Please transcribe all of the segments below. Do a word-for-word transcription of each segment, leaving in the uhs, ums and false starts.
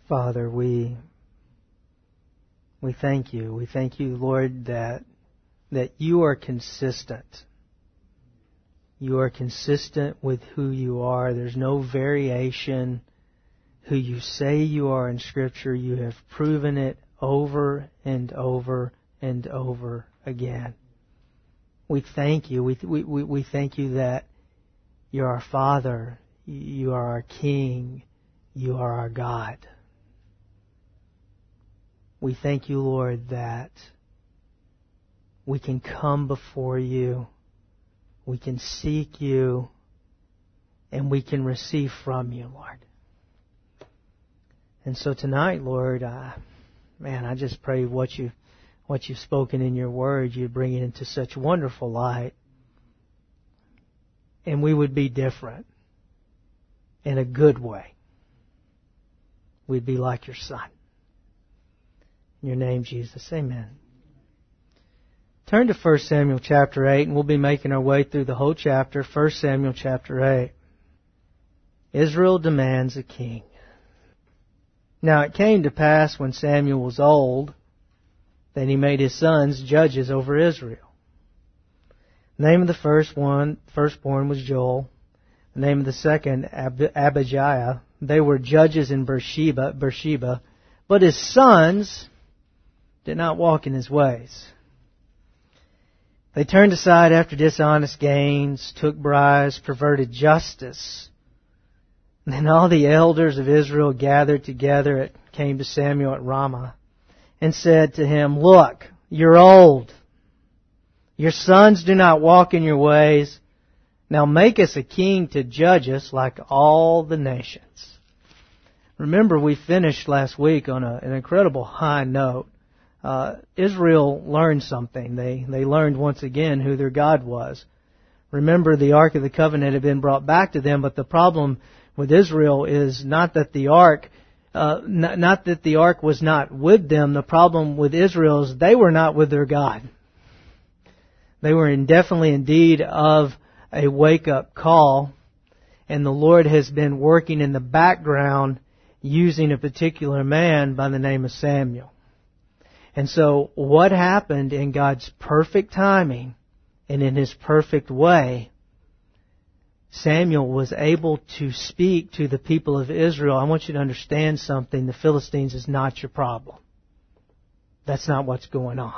Father, we we thank you. We thank you, Lord, that that you are consistent. You are consistent with who you are. There's no variation. Who you say you are in Scripture, you have proven it over and over and over again. We thank you. We we we thank you that you're our Father. You are our King. You are our God. We thank you, Lord, that we can come before you, we can seek you, and we can receive from you, Lord. And so tonight, Lord, uh, man, I just pray what you what you've spoken in your word, you bring it into such wonderful light, and we would be different in a good way. We'd be like your Son. In your name, Jesus. Amen. Turn to First Samuel chapter eight, and we'll be making our way through the whole chapter. First Samuel chapter eight. Israel demands a king. Now it came to pass when Samuel was old that he made his sons judges over Israel. The name of the first one, firstborn was Joel. The name of the second, Ab- Abijah. They were judges in Beersheba, Beersheba, but his sons did not walk in his ways. They turned aside after dishonest gains, took bribes, perverted justice. And then all the elders of Israel gathered together. It came to Samuel at Ramah and said to him, "Look, you're old. Your sons do not walk in your ways. Now make us a king to judge us like all the nations." Remember, we finished last week on a, an incredible high note. Uh, Israel learned something. They they learned once again who their God was. Remember, the Ark of the Covenant had been brought back to them, but the problem with Israel is not that the Ark, uh, not, not that the Ark was not with them. The problem with Israel is they were not with their God. They were in definitely indeed of a wake-up call, and the Lord has been working in the background using a particular man by the name of Samuel. And so what happened in God's perfect timing and in His perfect way, Samuel was able to speak to the people of Israel. I want you to understand something. The Philistines is not your problem. That's not what's going on.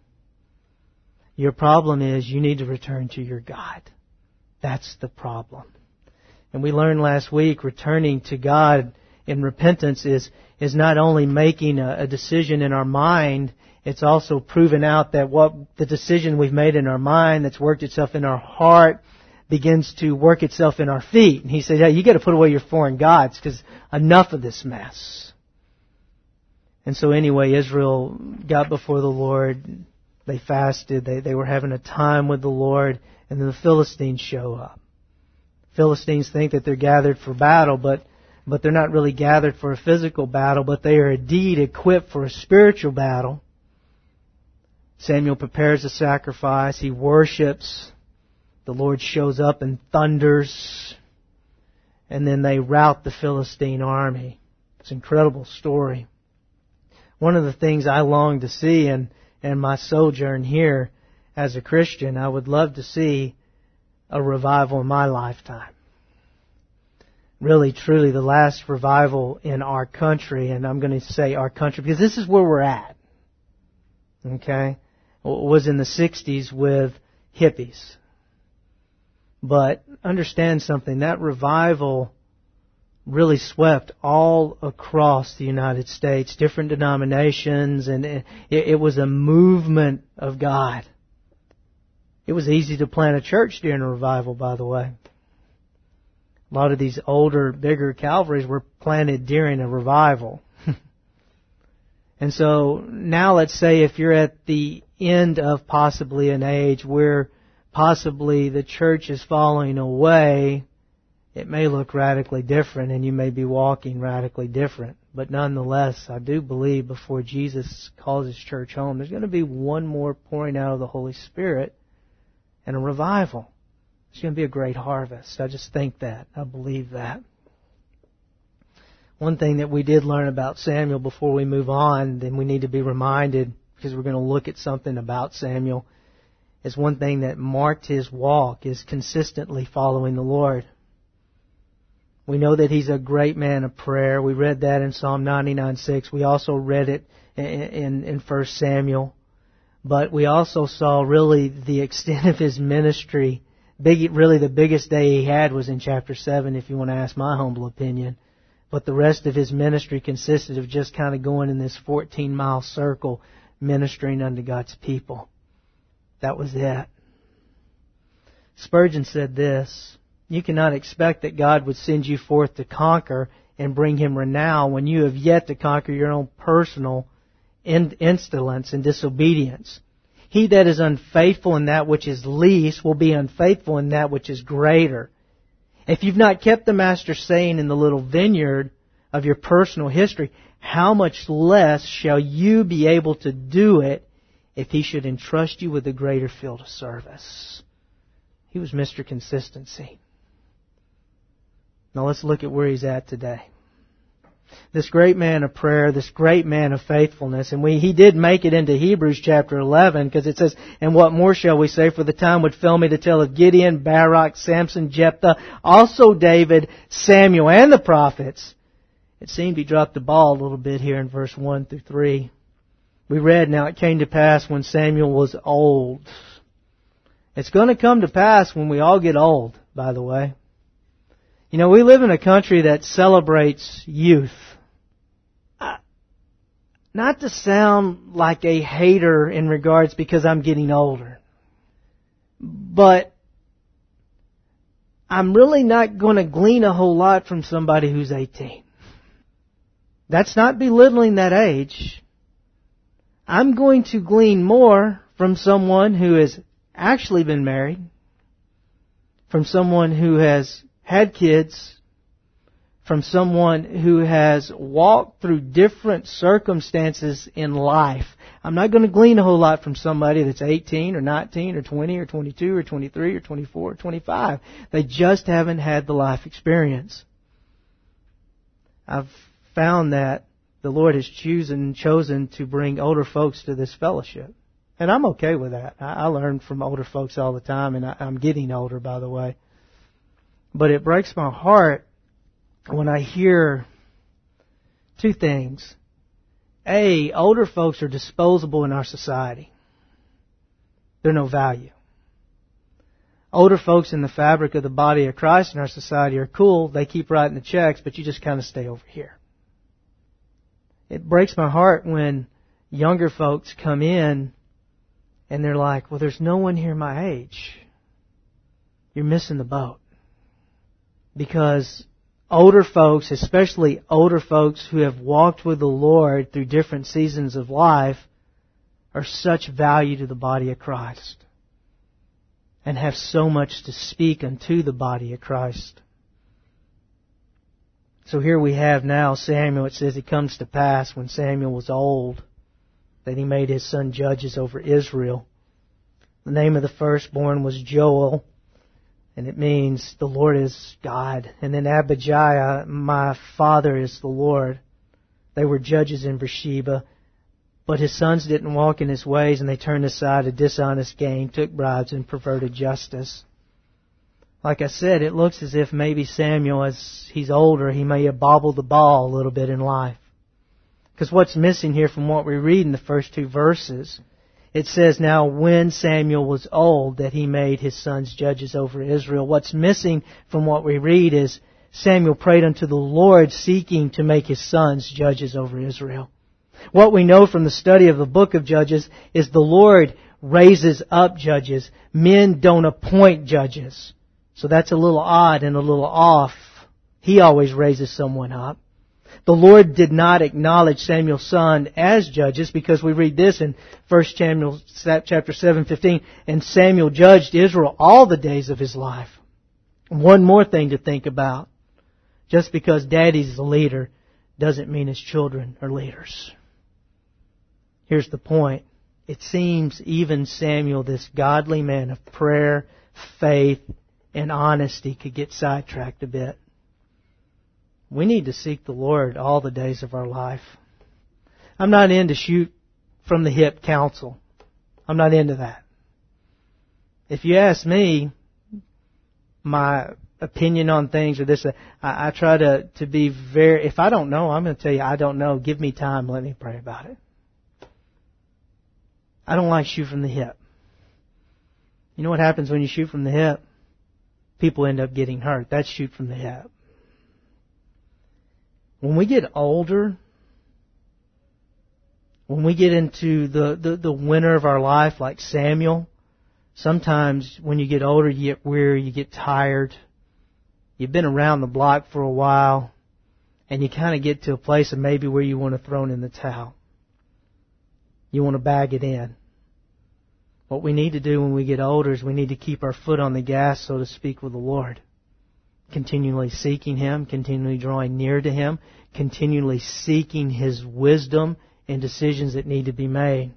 Your problem is you need to return to your God. That's the problem. And we learned last week, returning to God in repentance is, is not only making a, a decision in our mind, it's also proving out that what the decision we've made in our mind that's worked itself in our heart begins to work itself in our feet. And he said, "Yeah, you got to put away your foreign gods because enough of this mess." And so anyway, Israel got before the Lord. They fasted. They, they were having a time with the Lord. And then the Philistines show up. Philistines think that they're gathered for battle, but but they're not really gathered for a physical battle, but they are indeed equipped for a spiritual battle. Samuel prepares a sacrifice. He worships. The Lord shows up and thunders. And then they rout the Philistine army. It's an incredible story. One of the things I long to see in, in my sojourn here as a Christian, I would love to see a revival in my lifetime. Really, truly, the last revival in our country, and I'm going to say our country because this is where we're at, okay, was in the sixties with hippies. But understand something, that revival really swept all across the United States, different denominations, and it, it was a movement of God. It was easy to plant a church during a revival, by the way. A lot of these older, bigger Calvaries were planted during a revival. And so now let's say if you're at the end of possibly an age where possibly the church is falling away, it may look radically different and you may be walking radically different. But nonetheless, I do believe before Jesus calls His church home, there's going to be one more pouring out of the Holy Spirit and a revival. It's going to be a great harvest. I just think that. I believe that. One thing that we did learn about Samuel before we move on, then we need to be reminded, because we're going to look at something about Samuel, is one thing that marked his walk is consistently following the Lord. We know that he's a great man of prayer. We read that in Psalm ninety-nine six. We also read it in, in, in First Samuel. But we also saw really the extent of his ministry. Big, really the biggest day he had was in chapter seven, if you want to ask my humble opinion. But the rest of his ministry consisted of just kind of going in this fourteen-mile circle, ministering unto God's people. That was it. Spurgeon said this: you cannot expect that God would send you forth to conquer and bring Him renown when you have yet to conquer your own personal insolence and disobedience. He that is unfaithful in that which is least will be unfaithful in that which is greater. If you've not kept the Master's saying in the little vineyard of your personal history, how much less shall you be able to do it if He should entrust you with a greater field of service? He was Mister Consistency. Now let's look at where he's at today. This great man of prayer, this great man of faithfulness, and we he did make it into Hebrews chapter eleven, because it says, and what more shall we say, for the time would fail me to tell of Gideon, Barak, Samson, Jephthah, also David, Samuel, and the prophets. It seemed he dropped the ball a little bit here in verse one through three. We read, now it came to pass when Samuel was old. It's going to come to pass when we all get old, by the way. You know, we live in a country that celebrates youth. Uh, not to sound like a hater in regards because I'm getting older. But I'm really not going to glean a whole lot from somebody who's eighteen. That's not belittling that age. I'm going to glean more from someone who has actually been married, from someone who has had kids, from someone who has walked through different circumstances in life. I'm not going to glean a whole lot from somebody that's eighteen or nineteen or twenty or twenty-two or twenty-three or twenty-four or twenty-five. They just haven't had the life experience. I've found that the Lord has chosen chosen to bring older folks to this fellowship. And I'm okay with that. I learn from older folks all the time, and I'm getting older, by the way. But it breaks my heart when I hear two things. A, older folks are disposable in our society. They're no value. Older folks in the fabric of the body of Christ in our society are cool. They keep writing the checks, but you just kind of stay over here. It breaks my heart when younger folks come in and they're like, well, there's no one here my age. You're missing the boat. Because older folks, especially older folks who have walked with the Lord through different seasons of life, are such value to the body of Christ and have so much to speak unto the body of Christ. So here we have now Samuel. It says it comes to pass when Samuel was old that he made his son judges over Israel. The name of the firstborn was Joel, and it means the Lord is God. And then Abijah, my father is the Lord. They were judges in Beersheba. But his sons didn't walk in his ways, and they turned aside to dishonest gain, took bribes, and perverted justice. Like I said, it looks as if maybe Samuel, as he's older, he may have bobbled the ball a little bit in life. Because what's missing here from what we read in the first two verses, it says, now when Samuel was old, that he made his sons judges over Israel. What's missing from what we read is Samuel prayed unto the Lord, seeking to make his sons judges over Israel. What we know from the study of the book of Judges is the Lord raises up judges. Men don't appoint judges. So that's a little odd and a little off. He always raises someone up. The Lord did not acknowledge Samuel's son as judges, because we read this in First Samuel chapter seven fifteen, and Samuel judged Israel all the days of his life. One more thing to think about. Just because daddy's the leader doesn't mean his children are leaders. Here's the point. It seems even Samuel, this godly man of prayer, faith, and honesty, could get sidetracked a bit. We need to seek the Lord all the days of our life. I'm not into shoot from the hip counsel. I'm not into that. If you ask me my opinion on things or this, I, I try to, to be very, if I don't know, I'm going to tell you I don't know. Give me time. Let me pray about it. I don't like shoot from the hip. You know what happens when you shoot from the hip? People end up getting hurt. That's shoot from the hip. When we get older, when we get into the, the, the winter of our life, like Samuel, sometimes when you get older, you get weary, you get tired. You've been around the block for a while, and you kind of get to a place of maybe where you want to throw in the towel. You want to bag it in. What we need to do when we get older is we need to keep our foot on the gas, so to speak, with the Lord. Continually seeking Him, continually drawing near to Him, continually seeking His wisdom in decisions that need to be made.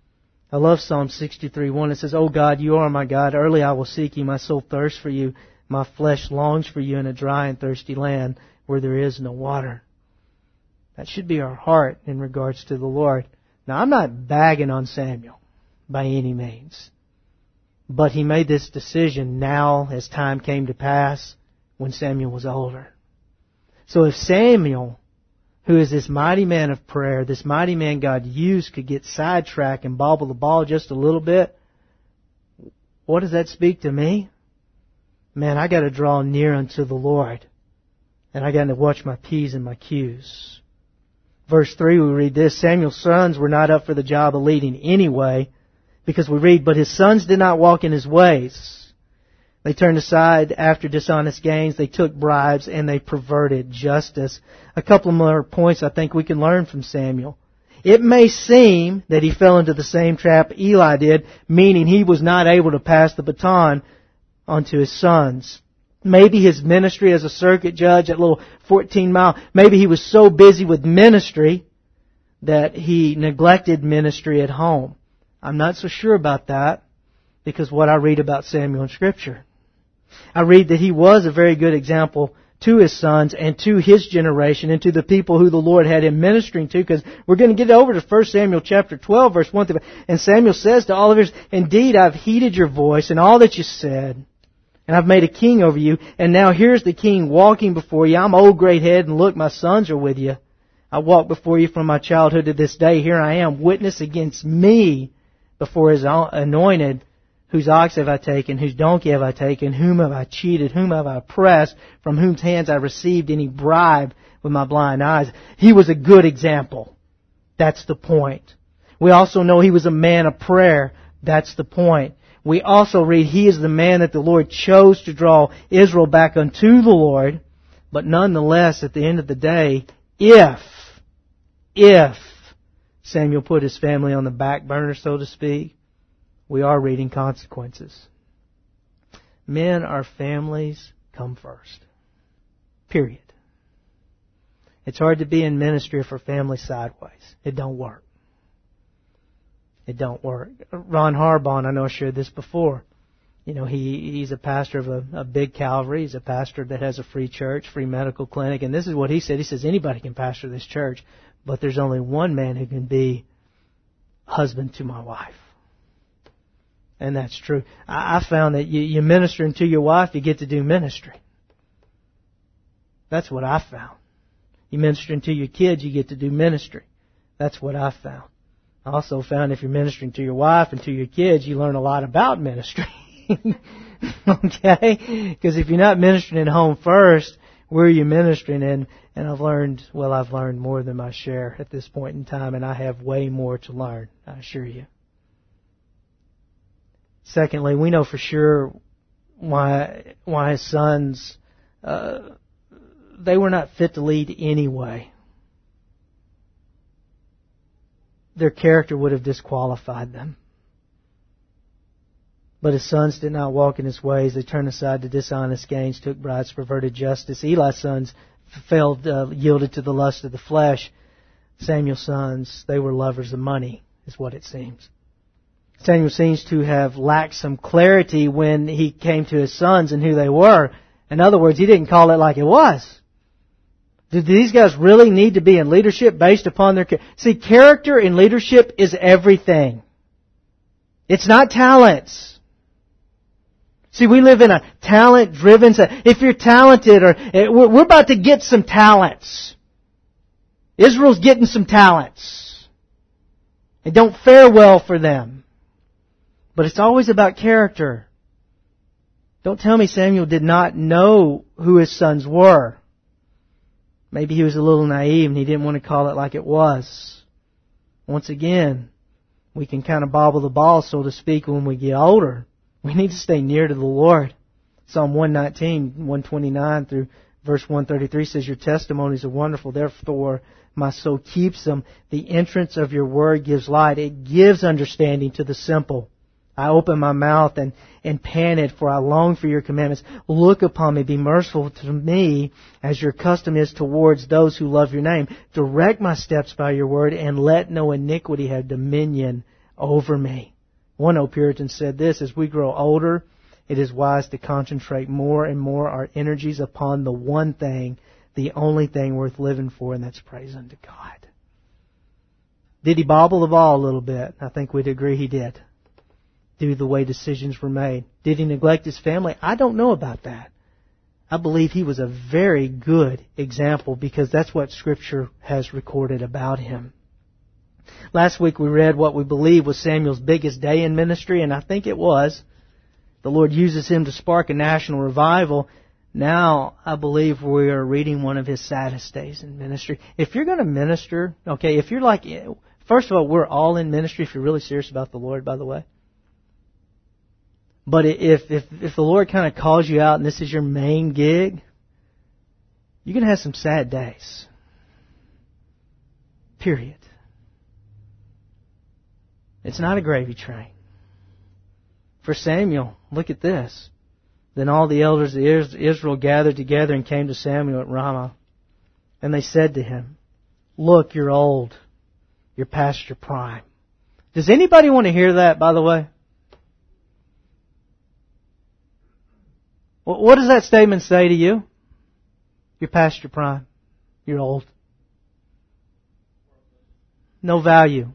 I love Psalm sixty-three one. It says, "O God, You are my God. Early I will seek You. My soul thirsts for You. My flesh longs for You in a dry and thirsty land where there is no water." That should be our heart in regards to the Lord. Now, I'm not bagging on Samuel by any means. But he made this decision now as time came to pass when Samuel was older. So if Samuel, who is this mighty man of prayer, this mighty man God used, could get sidetracked and bobble the ball just a little bit, what does that speak to me? Man, I got to draw near unto the Lord. And I got to watch my P's and my Q's. Verse three, we read this: Samuel's sons were not up for the job of leading anyway, because we read, "But his sons did not walk in his ways. They turned aside after dishonest gains. They took bribes and they perverted justice." A couple more points I think we can learn from Samuel. It may seem that he fell into the same trap Eli did, meaning he was not able to pass the baton onto his sons. Maybe his ministry as a circuit judge at little fourteen mile, maybe he was so busy with ministry that he neglected ministry at home. I'm not so sure about that, because what I read about Samuel in Scripture. I read that he was a very good example to his sons and to his generation and to the people who the Lord had him ministering to, because we're going to get over to First Samuel chapter twelve, verse one through five. And Samuel says to all of his, "Indeed, I've heeded your voice and all that you said, and I've made a king over you. And now here's the king walking before you. I'm old, great head, and look, my sons are with you. I walked before you from my childhood to this day. Here I am, witness against me before His anointed. Whose ox have I taken? Whose donkey have I taken? Whom have I cheated? Whom have I oppressed? From whose hands I received any bribe with my blind eyes?" He was a good example. That's the point. We also know he was a man of prayer. That's the point. We also read he is the man that the Lord chose to draw Israel back unto the Lord. But nonetheless, at the end of the day, if, if Samuel put his family on the back burner, so to speak, we are reading consequences. Men, our families come first. Period. It's hard to be in ministry if our family's sideways. It don't work. It don't work. Ron Harbaugh, I know I shared this before. You know, he he's a pastor of a, a big Calvary. He's a pastor that has a free church, free medical clinic. And this is what he said. He says, anybody can pastor this church, but there's only one man who can be husband to my wife. And that's true. I, I found that you, you ministering to your wife, you get to do ministry. That's what I found. You ministering to your kids, you get to do ministry. That's what I found. I also found if you're ministering to your wife and to your kids, you learn a lot about ministry. Okay? Because if you're not ministering at home first, where are you ministering in? And I've learned, well, I've learned more than my share at this point in time, and I have way more to learn, I assure you. Secondly, we know for sure why why his sons, uh, they were not fit to lead anyway. Their character would have disqualified them. But his sons did not walk in his ways. They turned aside to dishonest gains, took bribes, perverted justice. Eli's sons failed, uh, yielded to the lust of the flesh. Samuel's sons, they were lovers of money, is what it seems. Samuel seems to have lacked some clarity when he came to his sons and who they were. In other words, he didn't call it like it was. Do these guys really need to be in leadership based upon their character? See, character in leadership is everything. It's not talents. See, we live in a talent-driven... If you're talented, or we're about to get some talents. Israel's getting some talents. It don't fare well for them. But it's always about character. Don't tell me Samuel did not know who his sons were. Maybe he was a little naive and he didn't want to call it like it was. Once again, we can kind of bobble the ball, so to speak, when we get older. We need to stay near to the Lord. Psalm one nineteen, one twenty-nine through verse one thirty-three says, Your testimonies are wonderful, therefore my soul keeps them. The entrance of your word gives light. It gives understanding to the simple. I open my mouth and, and panted, for I long for your commandments. Look upon me, be merciful to me, as your custom is towards those who love your name. Direct my steps by your word, and let no iniquity have dominion over me. One old Puritan said this, as we grow older, it is wise to concentrate more and more our energies upon the one thing, the only thing worth living for, and that's praise unto God. Did he bobble the ball a little bit? I think we'd agree he did. Due to the way decisions were made. Did he neglect his family? I don't know about that. I believe he was a very good example because that's what Scripture has recorded about him. Last week we read what we believe was Samuel's biggest day in ministry, and I think it was. The Lord uses him to spark a national revival. Now, I believe we are reading one of his saddest days in ministry. If you're going to minister, okay, if you're like, first of all, we're all in ministry if you're really serious about the Lord, by the way. But if, if, if the Lord kind of calls you out and this is your main gig, you're going to have some sad days. Period. It's not a gravy train. For Samuel, look at this. Then all the elders of Israel gathered together and came to Samuel at Ramah. And they said to him, Look, you're old. You're past your prime. Does anybody want to hear that, by the way? What does that statement say to you? You're past your prime. You're old. No value.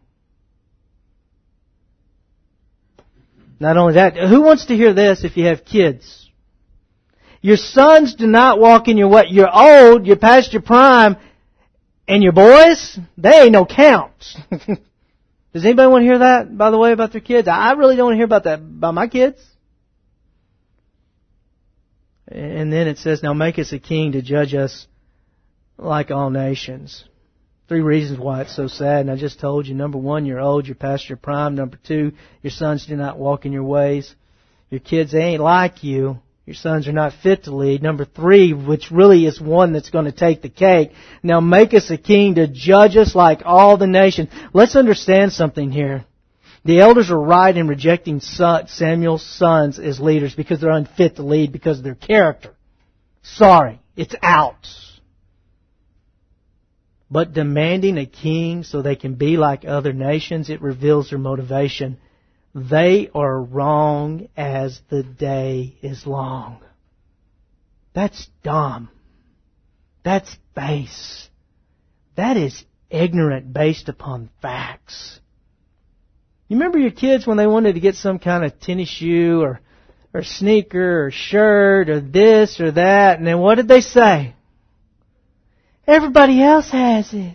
Not only that, who wants to hear this if you have kids? Your sons do not walk in your way. You're old, you're past your prime, and your boys, they ain't no count. Does anybody want to hear that, by the way, about their kids? I really don't want to hear about that about my kids. And then it says, Now make us a king to judge us like all nations. Three reasons why it's so sad, and I just told you. Number one, you're old, you're past your prime. Number two, your sons do not walk in your ways. Your kids, they ain't like you. Your sons are not fit to lead. Number three, which really is one that's going to take the cake. Now make us a king to judge us like all the nations. Let's understand something here. The elders are right in rejecting Samuel's sons as leaders because they're unfit to lead because of their character. Sorry, it's out. But demanding a king so they can be like other nations, it reveals their motivation. They are wrong as the day is long. That's dumb. That's base. That is ignorant based upon facts. You remember your kids when they wanted to get some kind of tennis shoe or, or sneaker or shirt or this or that, and then what did they say? Everybody else has it.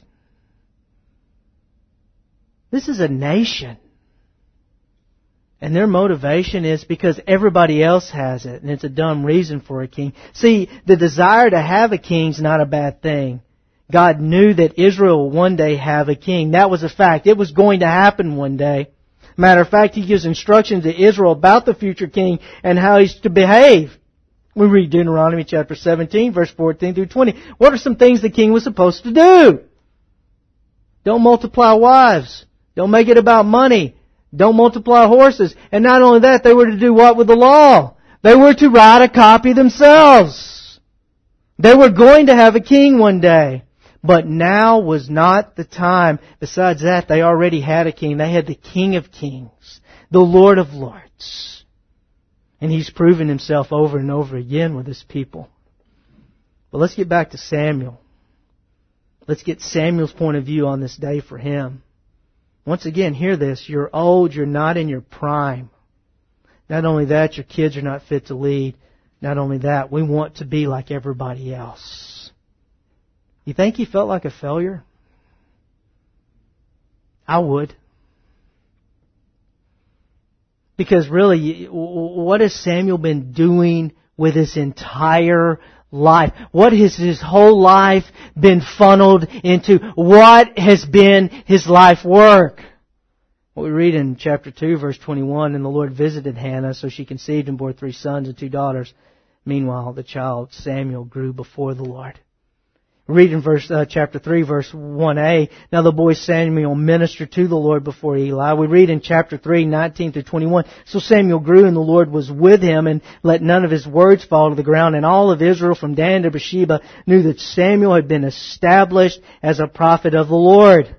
This is a nation. And their motivation is because everybody else has it, and it's a dumb reason for a king. See, the desire to have a king is not a bad thing. God knew that Israel will one day have a king. That was a fact. It was going to happen one day. Matter of fact, He gives instructions to Israel about the future king and how he's to behave. We read Deuteronomy chapter seventeen, verse fourteen through twenty. What are some things the king was supposed to do? Don't multiply wives. Don't make it about money. Don't multiply horses. And not only that, they were to do what with the law? They were to write a copy themselves. They were going to have a king one day. But now was not the time. Besides that, they already had a king. They had the King of Kings, the Lord of Lords. And He's proven Himself over and over again with His people. But let's get back to Samuel. Let's get Samuel's point of view on this day for him. Once again, hear this. You're old. You're not in your prime. Not only that, your kids are not fit to lead. Not only that, we want to be like everybody else. You think he felt like a failure? I would. Because really, what has Samuel been doing with his entire life? What has his whole life been funneled into? What has been his life work? What we read in chapter two, verse twenty-one, and the Lord visited Hannah, so she conceived and bore three sons and two daughters. Meanwhile, the child Samuel grew before the Lord. Read in verse, uh, chapter three, verse one a. Now the boy Samuel ministered to the Lord before Eli. We read in chapter three, nineteen through twenty-one. So Samuel grew and the Lord was with him and let none of his words fall to the ground. And all of Israel from Dan to Beersheba knew that Samuel had been established as a prophet of the Lord.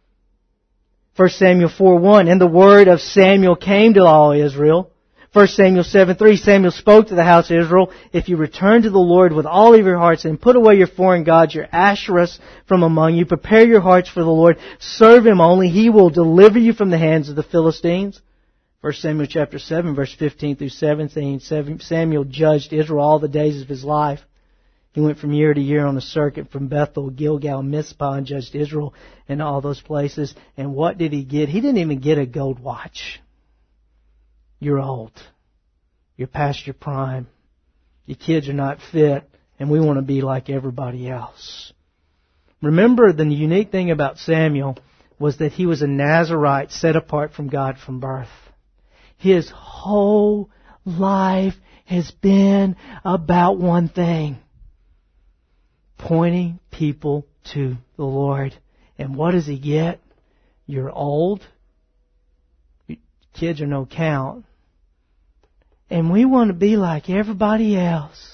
First Samuel four one. And the word of Samuel came to all Israel. First Samuel seven three, Samuel spoke to the house of Israel, if you return to the Lord with all of your hearts and put away your foreign gods, your Asherahs from among you, prepare your hearts for the Lord, serve Him only, He will deliver you from the hands of the Philistines. First Samuel chapter seven, verse fifteen through seventeen, Samuel judged Israel all the days of his life. He went from year to year on a circuit from Bethel, Gilgal, Mizpah, and judged Israel in all those places. And what did he get? He didn't even get a gold watch. You're old. You're past your prime. Your kids are not fit, and we want to be like everybody else. Remember, the unique thing about Samuel was that he was a Nazirite set apart from God from birth. His whole life has been about one thing: pointing people to the Lord. And what does he get? You're old. Kids are no count. And we want to be like everybody else.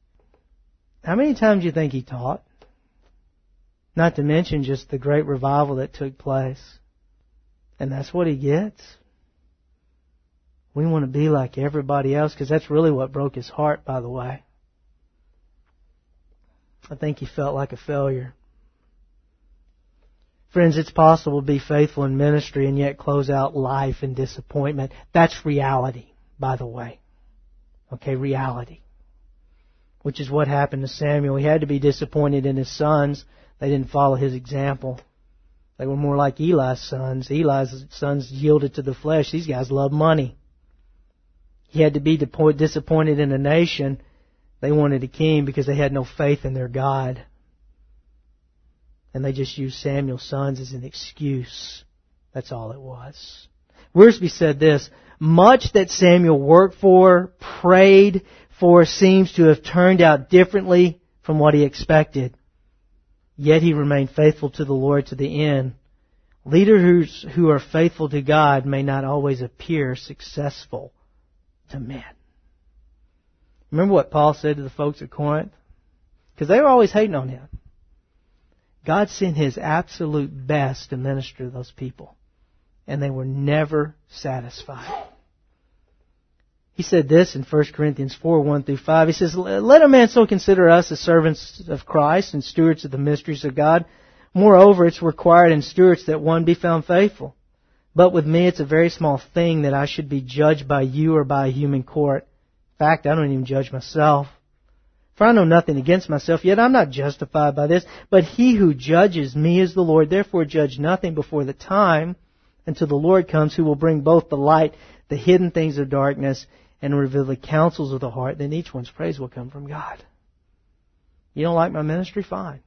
How many times do you think he taught? Not to mention just the great revival that took place. And that's what he gets. We want to be like everybody else, because that's really what broke his heart, by the way. I think he felt like a failure. Friends, it's possible to be faithful in ministry and yet close out life in disappointment. That's reality, by the way. Okay, reality. Which is what happened to Samuel. He had to be disappointed in his sons. They didn't follow his example. They were more like Eli's sons. Eli's sons yielded to the flesh. These guys love money. He had to be disappointed in a nation. They wanted a king because they had no faith in their God. And they just used Samuel's sons as an excuse. That's all it was. Wiersbe said this: much that Samuel worked for, prayed for, seems to have turned out differently from what he expected. Yet he remained faithful to the Lord to the end. Leaders who are faithful to God may not always appear successful to men. Remember what Paul said to the folks at Corinth? Because they were always hating on him. God sent His absolute best to minister to those people. And they were never satisfied. He said this in First Corinthians four, one through five. He says, let a man so consider us as servants of Christ and stewards of the mysteries of God. Moreover, it's required in stewards that one be found faithful. But with me, it's a very small thing that I should be judged by you or by a human court. In fact, I don't even judge myself. For I know nothing against myself, yet I'm not justified by this. But He who judges me is the Lord. Therefore judge nothing before the time until the Lord comes, who will bring both the light, the hidden things of darkness, and reveal the counsels of the heart. Then each one's praise will come from God. You don't like my ministry? Fine.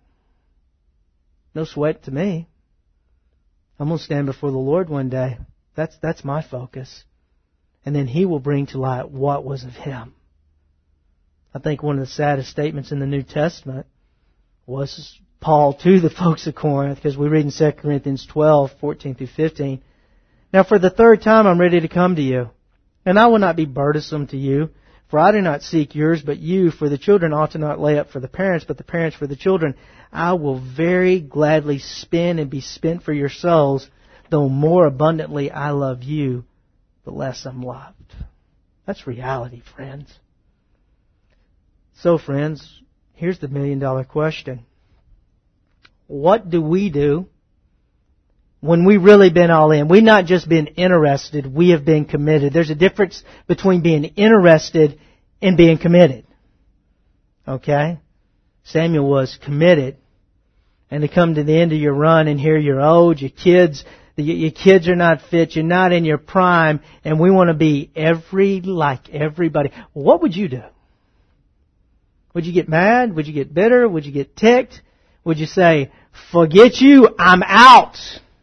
No sweat to me. I'm going to stand before the Lord one day. That's, that's my focus. And then He will bring to light what was of Him. I think one of the saddest statements in the New Testament was Paul to the folks of Corinth, because we read in Second Corinthians twelve, fourteen through fifteen. Now for the third time I'm ready to come to you, and I will not be burdensome to you, for I do not seek yours, but you, for the children ought to not lay up for the parents, but the parents for the children. I will very gladly spend and be spent for your souls, though more abundantly I love you, the less I'm loved. That's reality, friends. So, friends, here's the million dollar question. what do we do when we really been all in? We've not just been interested, we have been committed. There's a difference between being interested and being committed. Okay? Samuel was committed. And to come to the end of your run and here you're old, your kids, your kids are not fit, you're not in your prime, and we want to be every like everybody. What would you do? Would you get mad? Would you get bitter? Would you get ticked? Would you say, forget you, I'm out.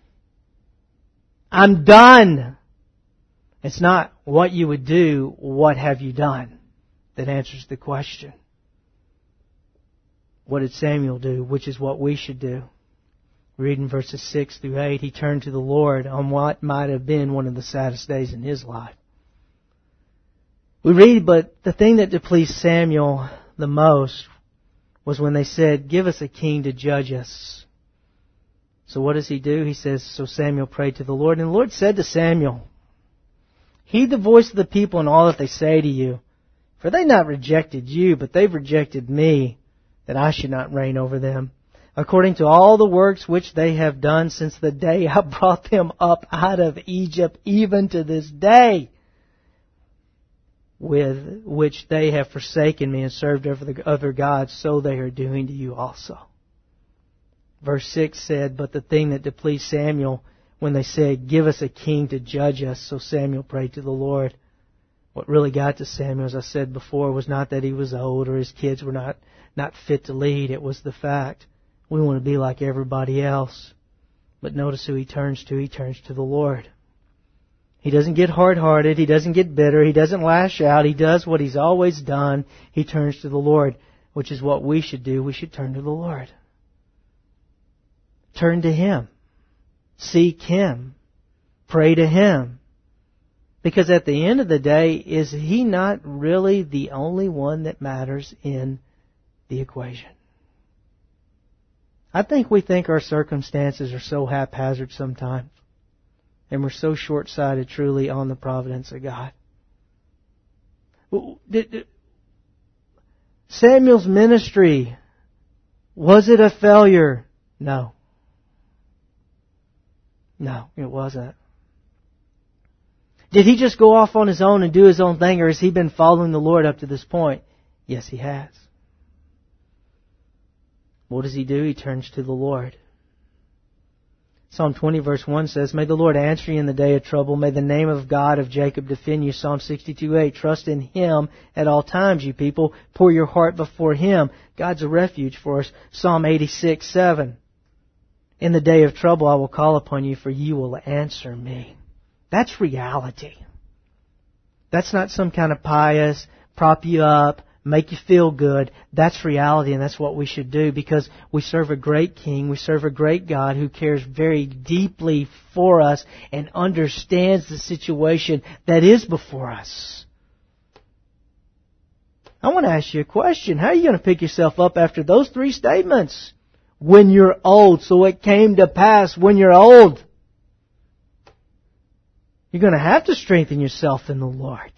I'm done. It's not what you would do, what have you done, that answers the question. What did Samuel do? Which is what we should do. Reading verses six through eight, he turned to the Lord on what might have been one of the saddest days in his life. We read, but the thing that displeased Samuel the most was when they said, give us a king to judge us. So what does he do? He says, so Samuel prayed to the Lord. And the Lord said to Samuel, heed the voice of the people and all that they say to you. For they not rejected you, but they've rejected me, that I should not reign over them. According to all the works which they have done since the day I brought them up out of Egypt, even to this day, with which they have forsaken me and served other gods, so they are doing to you also. Verse six said, but the thing that displeased Samuel, when they said, give us a king to judge us, so Samuel prayed to the Lord. What really got to Samuel, as I said before, was not that he was old or his kids were not, not fit to lead. It was the fact we want to be like everybody else. But notice who he turns to. He turns to the Lord. He doesn't get hard-hearted. He doesn't get bitter. He doesn't lash out. He does what he's always done. He turns to the Lord, which is what we should do. We should turn to the Lord. Turn to Him. Seek Him. Pray to Him. Because at the end of the day, is He not really the only one that matters in the equation? I think we think our circumstances are so haphazard sometimes. And we're so short-sighted truly on the providence of God. Samuel's ministry, was it a failure? No. No, it wasn't. Did he just go off on his own and do his own thing, or has he been following the Lord up to this point? Yes, he has. What does he do? He turns to the Lord. Psalm twenty verse one says, may the Lord answer you in the day of trouble. May the name of God of Jacob defend you. Psalm sixty-two eight, trust in Him at all times, you people. Pour your heart before Him. God's a refuge for us. Psalm eighty-six seven, in the day of trouble I will call upon you, for you will answer me. That's reality. That's not some kind of pious, prop you up, make you feel good. That's reality, and that's what we should do, because we serve a great King. We serve a great God who cares very deeply for us and understands the situation that is before us. I want to ask you a question. How are you going to pick yourself up after those three statements? When you're old. So it came to pass when you're old. You're going to have to strengthen yourself in the Lord.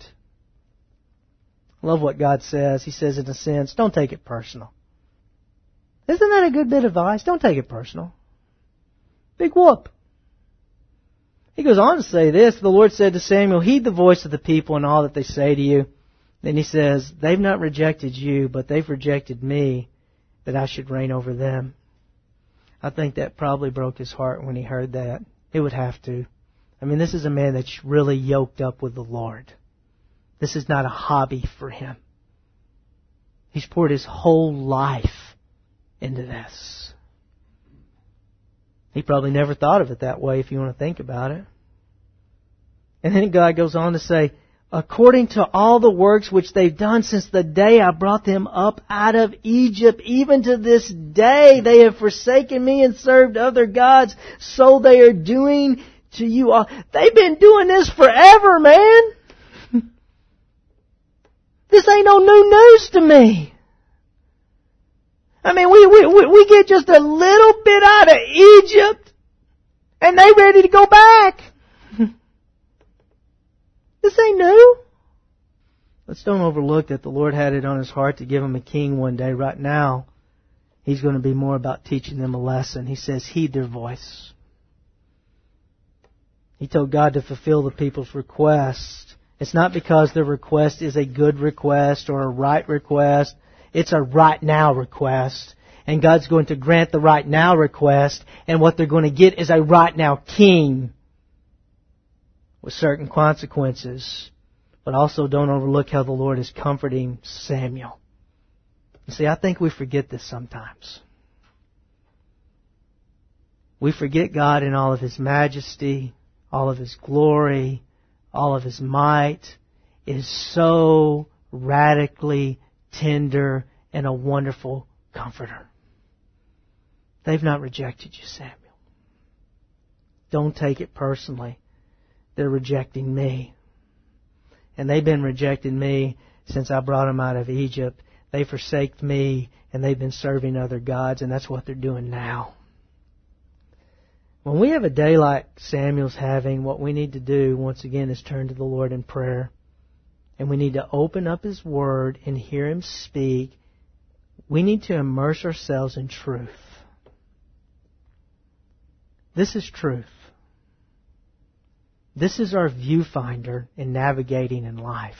I love what God says. He says, in a sense, don't take it personal. Isn't that a good bit of advice? Don't take it personal. Big whoop. He goes on to say this. The Lord said to Samuel, heed the voice of the people and all that they say to you. Then He says, they've not rejected you, but they've rejected me, that I should reign over them. I think that probably broke his heart when he heard that. It would have to. I mean, this is a man that's really yoked up with the Lord. This is not a hobby for him. He's poured his whole life into this. He probably never thought of it that way, if you want to think about it. And then God goes on to say, according to all the works which they've done since the day I brought them up out of Egypt, even to this day, they have forsaken me and served other gods, so they are doing to you all. They've been doing this forever, man. This ain't no new news to me. I mean, we, we, we get just a little bit out of Egypt, and they ready to go back. This ain't new. Let's don't overlook that the Lord had it on His heart to give him a king one day. Right now, He's going to be more about teaching them a lesson. He says, heed their voice. He told God to fulfill the people's request. It's not because their request is a good request or a right request. It's a right now request. And God's going to grant the right now request. And what they're going to get is a right now king with certain consequences. But also don't overlook how the Lord is comforting Samuel. You see, I think we forget this sometimes. We forget God in all of His majesty, all of His glory, all of His might. It is so radically tender and a wonderful comforter. They've not rejected you, Samuel. Don't take it personally. They're rejecting me. And they've been rejecting me since I brought them out of Egypt. They forsaked me and they've been serving other gods, and that's what they're doing now. When we have a day like Samuel's having, what we need to do, once again, is turn to the Lord in prayer. And we need to open up His Word and hear Him speak. We need to immerse ourselves in truth. This is truth. This is our viewfinder in navigating in life.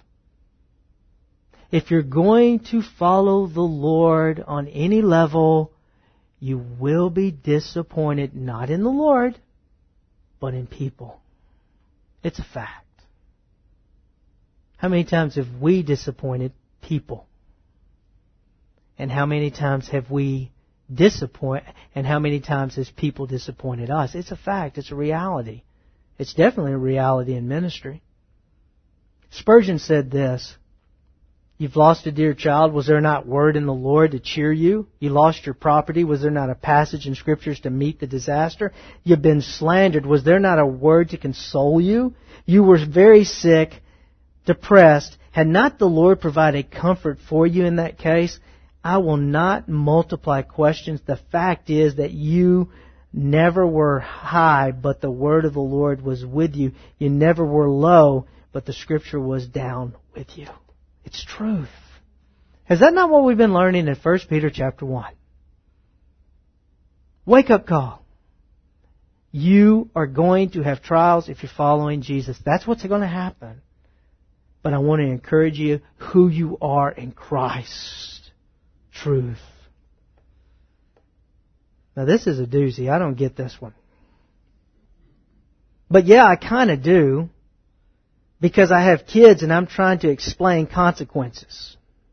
If you're going to follow the Lord on any level, you will be disappointed, not in the Lord, but in people. It's a fact. How many times have we disappointed people? And how many times have we disappointed, and how many times has people disappointed us? It's a fact. It's a reality. It's definitely a reality in ministry. Spurgeon said this: you've lost a dear child. Was there not word in the Lord to cheer you? You lost your property. Was there not a passage in Scriptures to meet the disaster? You've been slandered. Was there not a word to console you? You were very sick, depressed. Had not the Lord provided comfort for you in that case? I will not multiply questions. The fact is that you never were high, but the word of the Lord was with you. You never were low, but the Scripture was down with you. It's truth. Is that not what we've been learning in First Peter chapter one? Wake up call. You are going to have trials if you're following Jesus. That's what's going to happen. But I want to encourage you who you are in Christ. Truth. Now this is a doozy. I don't get this one. But yeah, I kind of do. Because I have kids and I'm trying to explain consequences.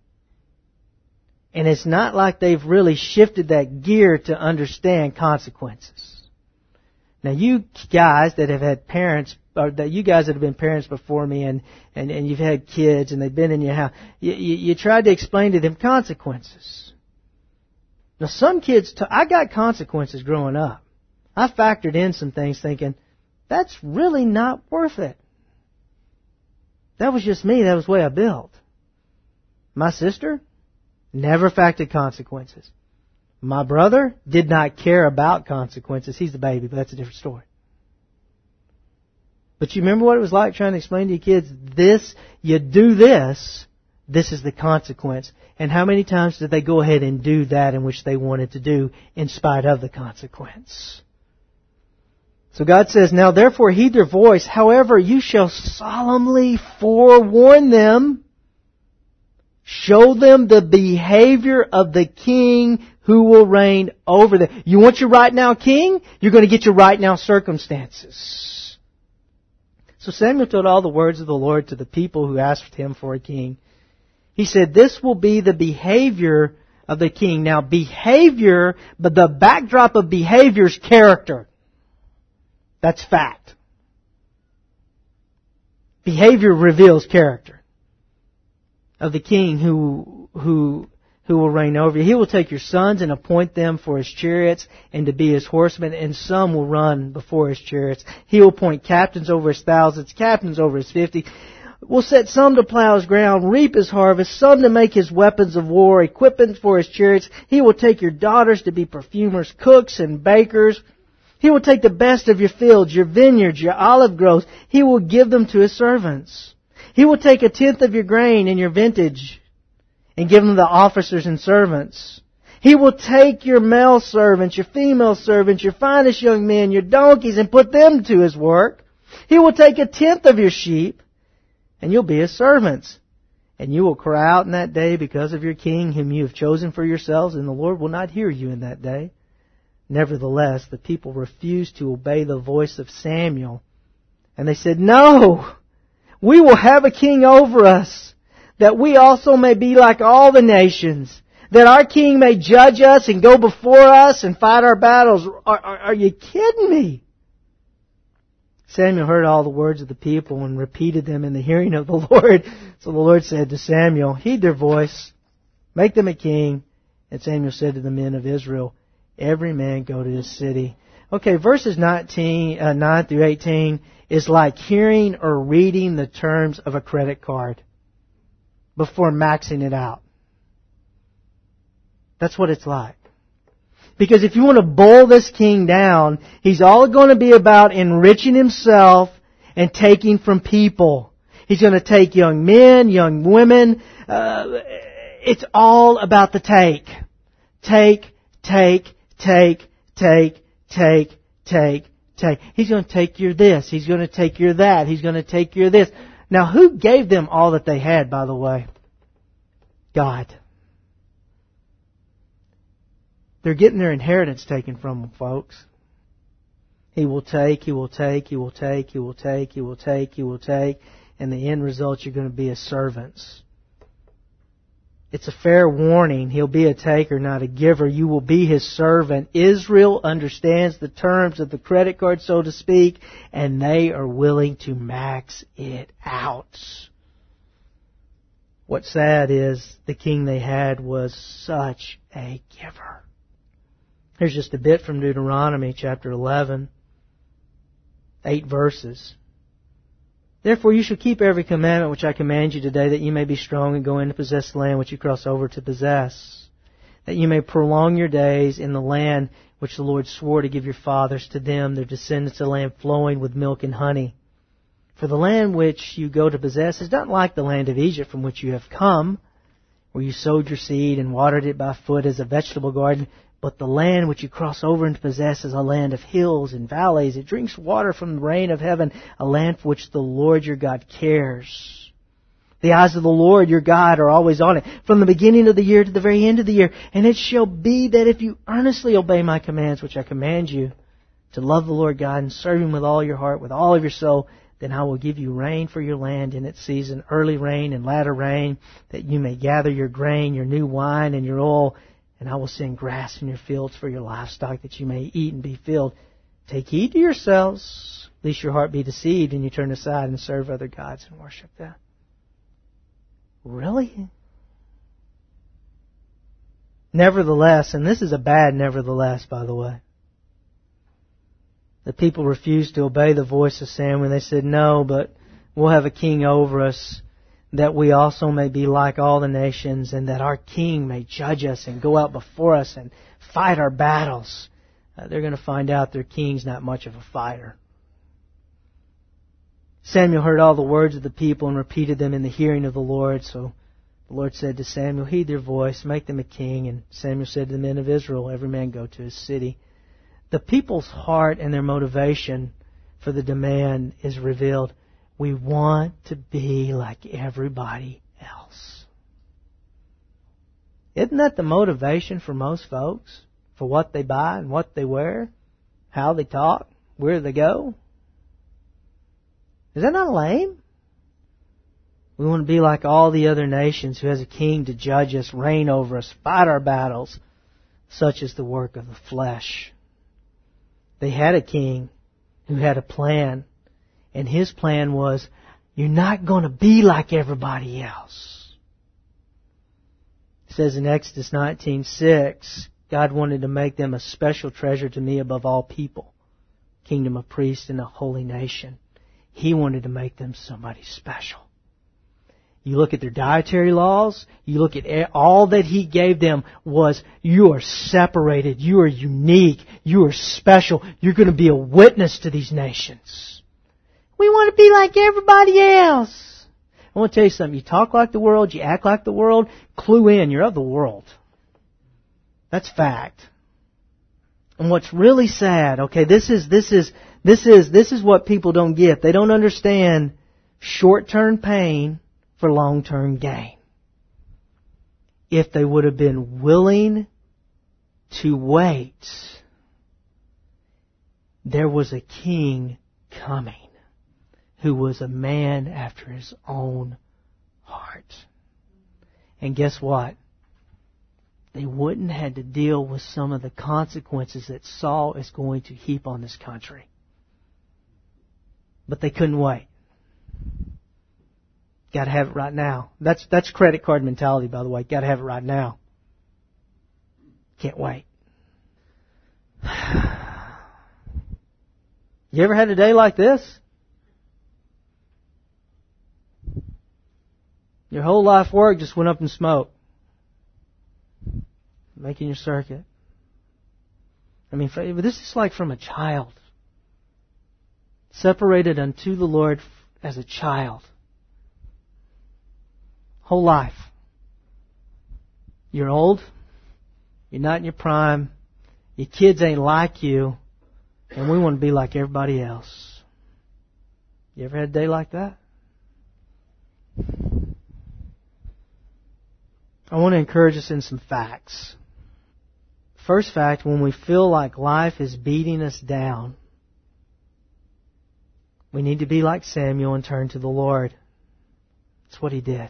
And it's not like they've really shifted that gear to understand consequences. Now you guys that have had parents, or that you guys that have been parents before me and, and, and you've had kids and they've been in your house, you, you, you tried to explain to them consequences. Now some kids, t- I got consequences growing up. I factored in some things thinking, that's really not worth it. That was just me. That was the way I built. My sister never factored consequences. My brother did not care about consequences. He's the baby, but that's a different story. But you remember what it was like trying to explain to your kids, this, you do this, this is the consequence. And how many times did they go ahead and do that in which they wanted to do in spite of the consequence? So God says, now therefore heed their voice. However, you shall solemnly forewarn them. Show them the behavior of the king who will reign over them. You want your right now king? You're going to get your right now circumstances. So Samuel told all the words of the Lord to the people who asked him for a king. He said, this will be the behavior of the king. Now behavior, but the backdrop of behavior is character. That's fact. Behavior reveals character of the king who who who will reign over you. He will take your sons and appoint them for his chariots and to be his horsemen, and some will run before his chariots. He will appoint captains over his thousands, captains over his fifty. Will set some to plow his ground, reap his harvest, some to make his weapons of war, equipment for his chariots. He will take your daughters to be perfumers, cooks, and bakers. He will take the best of your fields, your vineyards, your olive groves. He will give them to his servants. He will take a tenth of your grain and your vintage and give them to the officers and servants. He will take your male servants, your female servants, your finest young men, your donkeys, and put them to His work. He will take a tenth of your sheep, and you'll be His servants. And you will cry out in that day because of your king whom you have chosen for yourselves, and the Lord will not hear you in that day. Nevertheless, the people refused to obey the voice of Samuel. And they said, No, we will have a king over us, that we also may be like all the nations, that our king may judge us and go before us and fight our battles. Are, are, are you kidding me? Samuel heard all the words of the people and repeated them in the hearing of the Lord. So the Lord said to Samuel, Heed their voice, make them a king. And Samuel said to the men of Israel, Every man go to his city. Okay, verses nineteen, uh, nine through eighteen is like hearing or reading the terms of a credit card before maxing it out. That's what it's like. Because if you want to boil this king down, he's all going to be about enriching himself and taking from people. He's going to take young men, young women. Uh, it's all about the take. Take, take, take, take, take, take, take. He's going to take your this. He's going to take your that. He's going to take your this. Now, who gave them all that they had, by the way? God. They're getting their inheritance taken from them, folks. He will take, He will take, He will take, He will take, He will take, He will take. And the end result, you're going to be His servants. It's a fair warning. He'll be a taker, not a giver. You will be His servant. Israel understands the terms of the credit card, so to speak, and they are willing to max it out. What's sad is the king they had was such a giver. Here's just a bit from Deuteronomy chapter eleven. Eight verses. Therefore you shall keep every commandment which I command you today, that you may be strong and go in to possess the land which you cross over to possess. That you may prolong your days in the land which the Lord swore to give your fathers to them, their descendants, a land flowing with milk and honey. For the land which you go to possess is not like the land of Egypt from which you have come, where you sowed your seed and watered it by foot as a vegetable garden. But the land which you cross over and possess is a land of hills and valleys. It drinks water from the rain of heaven, a land for which the Lord your God cares. The eyes of the Lord your God are always on it, from the beginning of the year to the very end of the year. And it shall be that if you earnestly obey my commands, which I command you, to love the Lord God and serve Him with all your heart, with all of your soul, then I will give you rain for your land in its season, early rain and latter rain, that you may gather your grain, your new wine, and your oil. And I will send grass in your fields for your livestock, that you may eat and be filled. Take heed to yourselves, lest your heart be deceived, and you turn aside and serve other gods and worship them. Really? Nevertheless, and this is a bad nevertheless, by the way. The people refused to obey the voice of Samuel. They said, No, but we'll have a king over us, that we also may be like all the nations, and that our king may judge us and go out before us and fight our battles. Uh, they're going to find out their king's not much of a fighter. Samuel heard all the words of the people and repeated them in the hearing of the Lord. So the Lord said to Samuel, Heed their voice, make them a king. And Samuel said to the men of Israel, Every man go to his city. The people's heart and their motivation for the demand is revealed. We want to be like everybody else. Isn't that the motivation for most folks? For what they buy and what they wear? How they talk? Where they go? Is that not lame? We want to be like all the other nations, who has a king to judge us, reign over us, fight our battles. Such is the work of the flesh. They had a king who had a plan. And his plan was, you're not going to be like everybody else. It says in Exodus nineteen six, God wanted to make them a special treasure to me above all people. Kingdom of priests and a holy nation. He wanted to make them somebody special. You look at their dietary laws, you look at all that He gave them was, you are separated, you are unique, you are special, you're going to be a witness to these nations. We want to be like everybody else. I want to tell you something. You talk like the world, you act like the world, clue in, you're of the world. That's fact. And what's really sad, okay, this is, this is, this is, this is what people don't get. They don't understand short-term pain for long-term gain. If they would have been willing to wait, there was a king coming who was a man after his own heart. And guess what? They wouldn't have had to deal with some of the consequences that Saul is going to heap on this country. But they couldn't wait. Got to have it right now. That's that's credit card mentality, by the way. Got to have it right now. Can't wait. You ever had a day like this? Your whole life work just went up in smoke. Making your circuit. I mean, this is like from a child. Separated unto the Lord as a child. Whole life. You're old. You're not in your prime. Your kids ain't like you. And we want to be like everybody else. You ever had a day like that? I want to encourage us in some facts. First fact, when we feel like life is beating us down, we need to be like Samuel and turn to the Lord. That's what he did.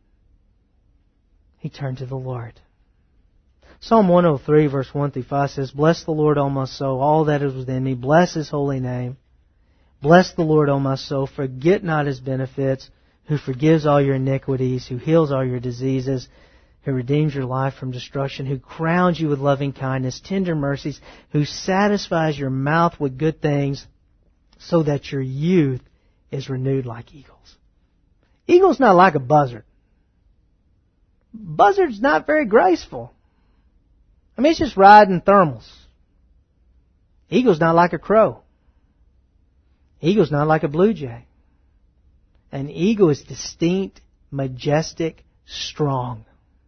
He turned to the Lord. Psalm one oh three, verse one through five says, Bless the Lord, O my soul, all that is within me. Bless His holy name. Bless the Lord, O my soul. Forget not His benefits, who forgives all your iniquities, who heals all your diseases, who redeems your life from destruction, who crowns you with loving kindness, tender mercies, who satisfies your mouth with good things, so that your youth is renewed like eagles. Eagle's not like a buzzard. Buzzard's not very graceful. I mean, it's just riding thermals. Eagle's not like a crow. Eagle's not like a blue jay. An eagle is distinct, majestic, strong.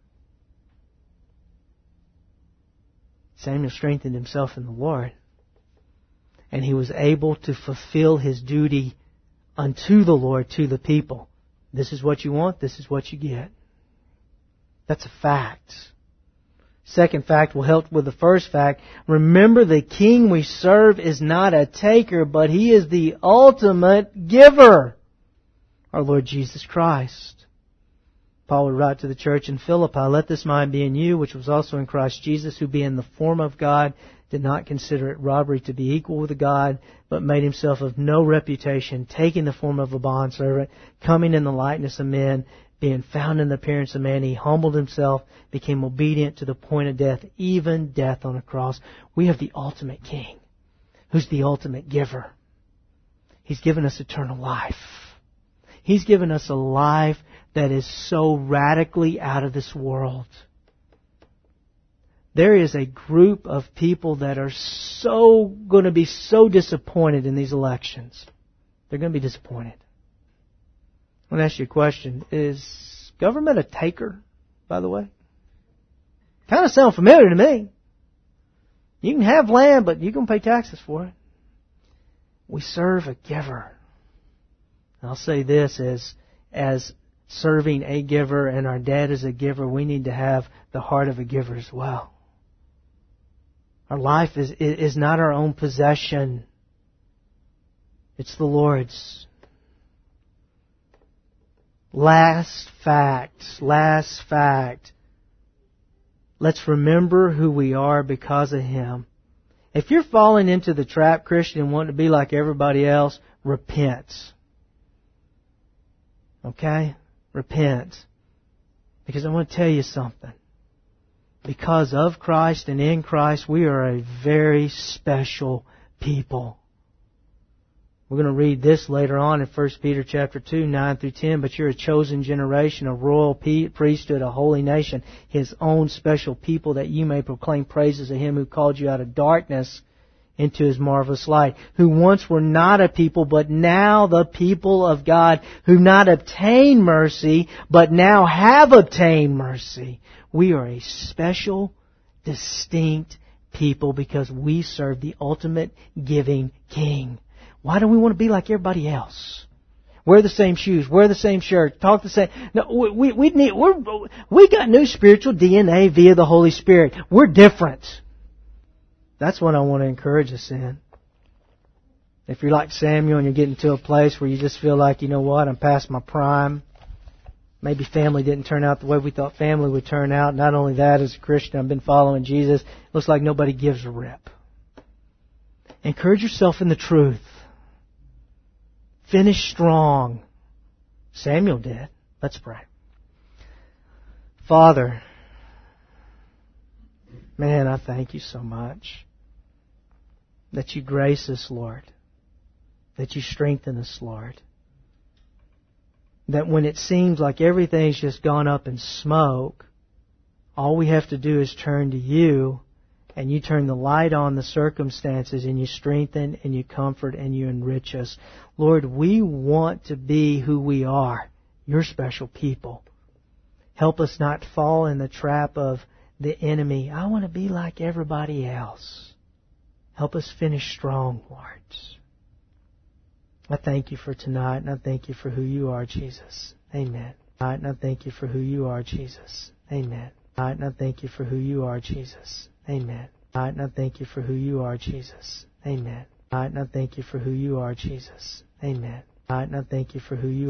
Samuel strengthened himself in the Lord, and he was able to fulfill his duty unto the Lord, to the people. This is what you want, this is what you get. That's a fact. Second fact will help with the first fact. Remember, the King we serve is not a taker, but He is the ultimate giver. Our Lord Jesus Christ. Paul would write to the church in Philippi, Let this mind be in you, which was also in Christ Jesus, who being in the form of God, did not consider it robbery to be equal with God, but made Himself of no reputation, taking the form of a bondservant, coming in the likeness of men, being found in the appearance of man, He humbled Himself, became obedient to the point of death, even death on a cross. We have the ultimate King, who's the ultimate giver. He's given us eternal life. He's given us a life that is so radically out of this world. There is a group of people that are so going to be so disappointed in these elections. They're going to be disappointed. I want to ask you a question. Is government a taker, by the way? Kind of sound familiar to me. You can have land, but you can pay taxes for it. We serve a giver. I'll say this as, as serving a giver and our dad is a giver, we need to have the heart of a giver as well. Our life is, is not our own possession. It's the Lord's. Last fact, last fact. Let's remember who we are because of Him. If you're falling into the trap, Christian, and wanting to be like everybody else, repent. Okay? Repent. Because I want to tell you something. Because of Christ and in Christ, we are a very special people. We're going to read this later on in First Peter chapter two, nine through ten. But you're a chosen generation, a royal priesthood, a holy nation, His own special people, that you may proclaim praises of Him who called you out of darkness into His marvelous light, who once were not a people, but now the people of God, who not obtained mercy, but now have obtained mercy. We are a special distinct people because we serve the ultimate giving King. Why do we want to be like everybody else? Wear the same shoes, wear the same shirt, talk the same. No, we we need we're we got new spiritual D N A via the Holy Spirit. We're different. That's what I want to encourage us in. If you're like Samuel and you're getting to a place where you just feel like, you know what, I'm past my prime. Maybe family didn't turn out the way we thought family would turn out. Not only that, as a Christian, I've been following Jesus. It looks like nobody gives a rip. Encourage yourself in the truth. Finish strong. Samuel did. Let's pray. Father, man, I thank you so much that you grace us, Lord. That you strengthen us, Lord. That when it seems like everything's just gone up in smoke, all we have to do is turn to you, and you turn the light on the circumstances, and you strengthen, and you comfort, and you enrich us. Lord, we want to be who we are, your special people. Help us not fall in the trap of the enemy. I want to be like everybody else. Help us finish strong, Lord. I thank you for tonight, and I thank you for who you are, Jesus. Amen. Tonight, and I thank you for who you are, Jesus. Amen. Tonight, and I thank you for who you are, Jesus. Amen. Tonight, and I thank you for who you are, Jesus. Amen. Tonight, and I thank you for who you are, Jesus. Amen. Tonight, and I thank you for who you